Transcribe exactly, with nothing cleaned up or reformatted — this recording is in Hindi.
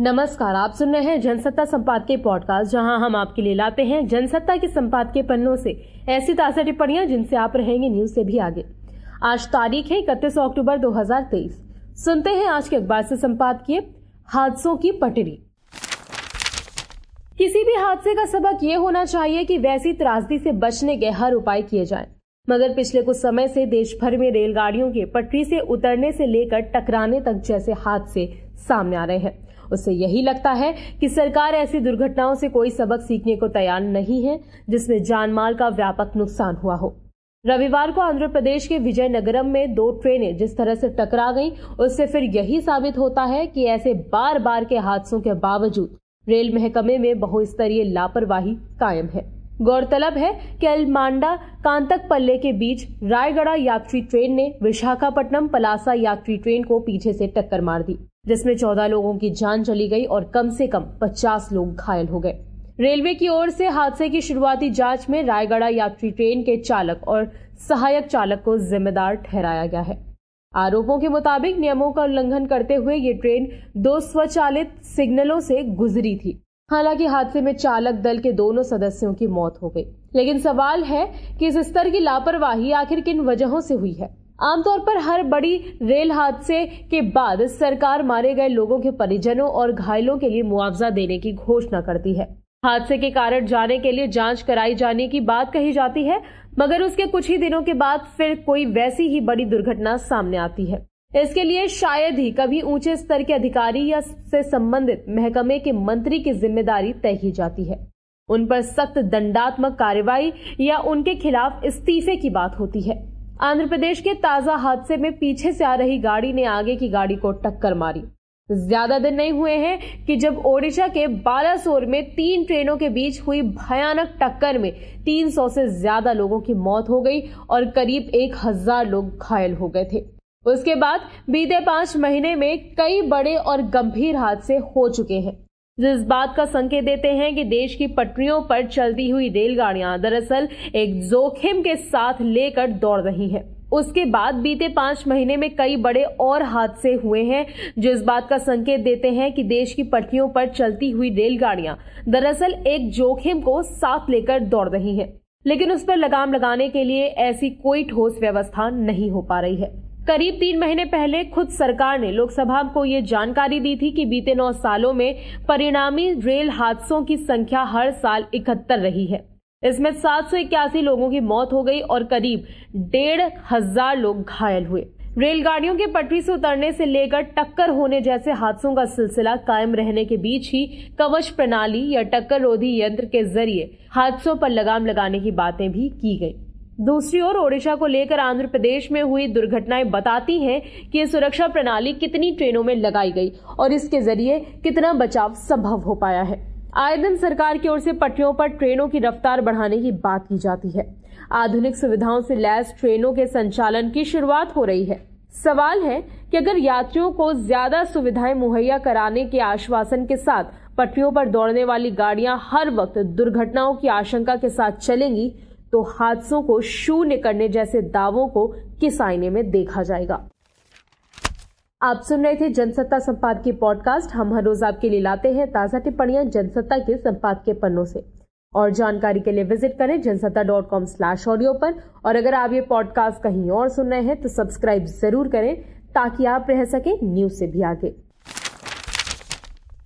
नमस्कार, आप सुन रहे हैं जनसत्ता संपादकीय पॉडकास्ट, जहां हम आपके लिए लाते हैं जनसत्ता के संपादकीय पन्नों से ऐसी ताजा टिप्पणियां जिनसे आप रहेंगे न्यूज से भी आगे। आज तारीख है इकतीस अक्टूबर दो हज़ार तेईस। सुनते हैं आज के अखबार से संपादकीय हादसों की पटरी। किसी भी हादसे का सबक ये होना चाहिए कि वैसी त्रासदी से बचने के हर उपाय किए जाएं। मगर पिछले कुछ समय से देश भर में रेलगाड़ियों के पटरी से उतरने से लेकर टकराने तक जैसे हादसे सामने आ रहे हैं। उससे यही लगता है कि सरकार ऐसी दुर्घटनाओं से कोई सबक सीखने को तैयार नहीं है जिसमें जानमाल का व्यापक नुकसान हुआ हो। रविवार को आंध्र प्रदेश के विजयनगरम में दो ट्रेनें जिस तरह से टकरा गईं, उससे फिर यही साबित होता है कि ऐसे बार बार के हादसों के बावजूद रेल महकमे में बहुस्तरीय लापरवाही कायम है। गौरतलब है कि अलमांडा कांतकपल्ले के बीच रायगढ़ यात्री ट्रेन ने विशाखापट्टनम पलासा यात्री ट्रेन को पीछे से टक्कर मार दी, जिसमें चौदह लोगों की जान चली गई और कम से कम पचास लोग घायल हो गए। रेलवे की ओर से हादसे की शुरुआती जांच में रायगढ़ यात्री ट्रेन के चालक और सहायक चालक को जिम्मेदार ठहराया गया है। आरोपों के मुताबिक नियमों का उल्लंघन करते हुए ये ट्रेन दो स्वचालित सिग्नलों से गुजरी थी। हालांकि हादसे में चालक दल के दोनों सदस्यों की मौत हो गई, लेकिन सवाल है कि इस स्तर की लापरवाही आखिर किन वजहों से हुई है। आमतौर पर हर बड़ी रेल हादसे के बाद सरकार मारे गए लोगों के परिजनों और घायलों के लिए मुआवजा देने की घोषणा करती है। हादसे के कारण जाने के लिए जांच कराई जाने की बात कही जाती है, मगर उसके कुछ ही दिनों के बाद फिर कोई वैसी ही बड़ी दुर्घटना सामने आती है। इसके लिए शायद ही कभी ऊंचे स्तर के अधिकारी या से संबंधित महकमे के मंत्री की जिम्मेदारी तय की जाती है। उन पर सख्त दंडात्मक कार्रवाई या उनके खिलाफ इस्तीफे की बात होती है। आंध्र प्रदेश के ताजा हादसे में पीछे से आ रही गाड़ी ने आगे की गाड़ी को टक्कर मारी। ज्यादा दिन नहीं हुए हैं कि जब ओडिशा के बालासोर में तीन ट्रेनों के बीच हुई भयानक टक्कर में तीन सौ से ज्यादा लोगों की मौत हो गई और करीब एक हजार लोग घायल हो गए थे। उसके बाद बीते पांच महीने में कई बड़े और गंभीर हादसे हो चुके हैं, जिस बात का संकेत देते हैं कि देश की पटरियों पर चलती हुई रेलगाड़ियां दरअसल एक जोखिम के साथ लेकर दौड़ रही हैं। उसके बाद बीते पांच महीने में कई बड़े और हादसे हुए हैं, जो इस बात का संकेत देते हैं कि देश की पटरियों पर चलती हुई रेलगाड़ियां दरअसल एक जोखिम को साथ लेकर दौड़ रही हैं, लेकिन उस पर लगाम लगाने के लिए ऐसी कोई ठोस व्यवस्था नहीं हो पा रही है। करीब तीन महीने पहले खुद सरकार ने लोकसभा को ये जानकारी दी थी कि बीते नौ सालों में परिणामी रेल हादसों की संख्या हर साल इकहत्तर रही है। इसमें सात सौ इक्यासी लोगों की मौत हो गई और करीब डेढ़ हजार लोग घायल हुए। रेलगाड़ियों के पटरी से उतरने से लेकर टक्कर होने जैसे हादसों का सिलसिला कायम रहने के बीच ही कवच प्रणाली या टक्कर रोधी यंत्र के जरिए हादसों पर लगाम लगाने की बातें भी की गई। दूसरी ओर ओडिशा को लेकर आंध्र प्रदेश में हुई दुर्घटनाएं बताती हैं कि ये सुरक्षा प्रणाली कितनी ट्रेनों में लगाई गई और इसके जरिए कितना बचाव संभव हो पाया है। आए दिन सरकार की ओर से पटरियों पर ट्रेनों की रफ्तार बढ़ाने की बात की जाती है। आधुनिक सुविधाओं से लैस ट्रेनों के संचालन की शुरुआत हो रही है। सवाल है कि अगर यात्रियों को ज्यादा सुविधाएं मुहैया कराने के आश्वासन के साथ पटरियों पर दौड़ने वाली गाड़ियां हर वक्त दुर्घटनाओं की आशंका के साथ चलेंगी, तो हादसों को शून्य करने जैसे दावों को किस आईने में देखा जाएगा। आप सुन रहे थे जनसत्ता संपादकीय पॉडकास्ट। हम हर रोज आपके लिए लाते हैं ताजा टिप्पणियां जनसत्ता के संपादकीय पन्नों से। और जानकारी के लिए विजिट करें Jansatta dot com slash audio पर। और अगर आप ये पॉडकास्ट कहीं और सुन रहे हैं तो सब्सक्राइब जरूर करें, ताकि आप रह सके न्यूज से भी आगे।